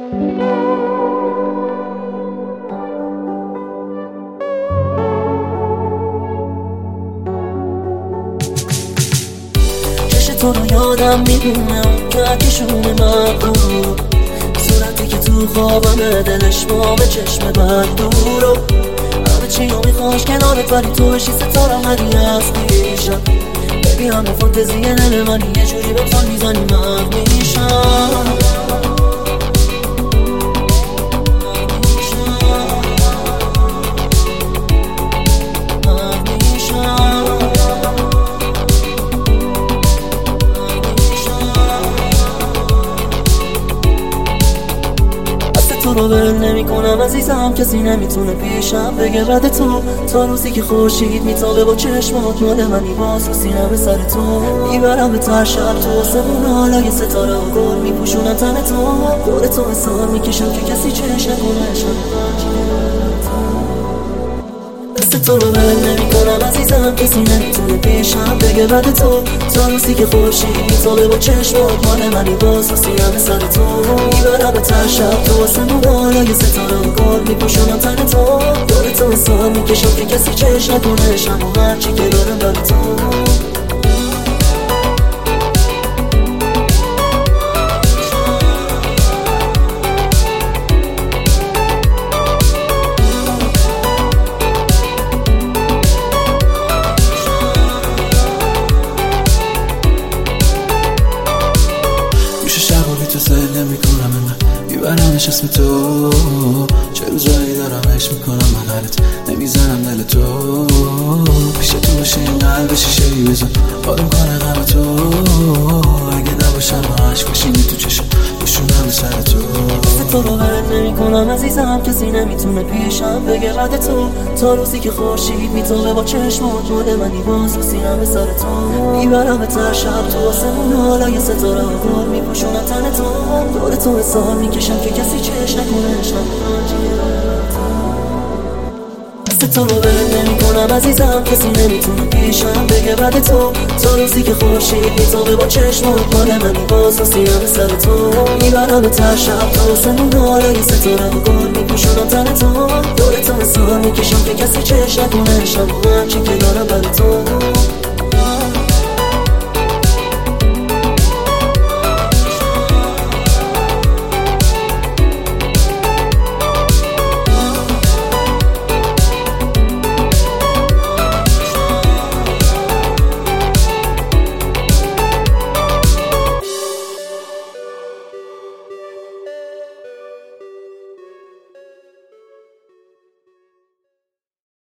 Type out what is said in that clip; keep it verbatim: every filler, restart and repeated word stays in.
تو رو یادم میدونم که اکشون مغرور، صورتی که تو خوابمه، دلش بام چشم بد دورو، همه چی رو میخواش کنارت ولی تو بشی ستارم هری از پیشم. ببی همه فانتزی دل منی، یه جوری به پال میزنی مغ میشم. تو رو ول نمی کنم عزیزم، کسی نمیتونه پیشم بگه بعد تو. تا روزی که خورشید میتابه با چشمات مال منی، باز رو سینم سر تو میبرم به ته شب تو آسمون، حالا یه ستاره و گل میپوشونم تن تو. دور تو حسار میکشم که کسی چش نکنه دست تو رو ول نمی کنم عزیزم، کسی نمیتونه پیشم بگه بعد تو. تا روزی که خورشید میتابه با چشمات مال منی، باز رو سینم سر تو میبرم به ته شب تو آسمون، حالا یه ستاره و گل میپوشونم تن تو. دور تو حسار میکشم که کسی چش نکنه شم و هرچی که دارم برای تو. تو سهل نمی کنم من میبرمش اسم تو، چه روزایی دارم عشق میکنم من حالت نمیزنم دل تو. پیش تو باشه این قلب شیشه‌ای بزن آدم کنه غم تو، اگه نباشم عشق بشینی تو چشم بشونم به سر تو. تو رو ول نمی کنم عزیزم، کسی نمیتونه پیشم بگه بعد تو. تا روزی که خورشید میتابه با چشمات مال منی، باز رو سینم سر تو میبرم به ته شب تو آسمون، حالا یه ستاره و گل میپوشونم تن تو. دور تو حسار میکشم که کسی چش نکنه شم تو رو ول نمی کنم عزیزم، کسی نمیتونه پیشم بگه بعد تو. تا روزی که خورشید میتابه با چشمات مال منی، باز رو سینم سر تو میبرم به ته شب تو آسمون، حالا یه ستاره و گل میپوشونم تن تو. دور تو حسار میکشم که کسی چش نکنه شم هرچی که دارم برای تو.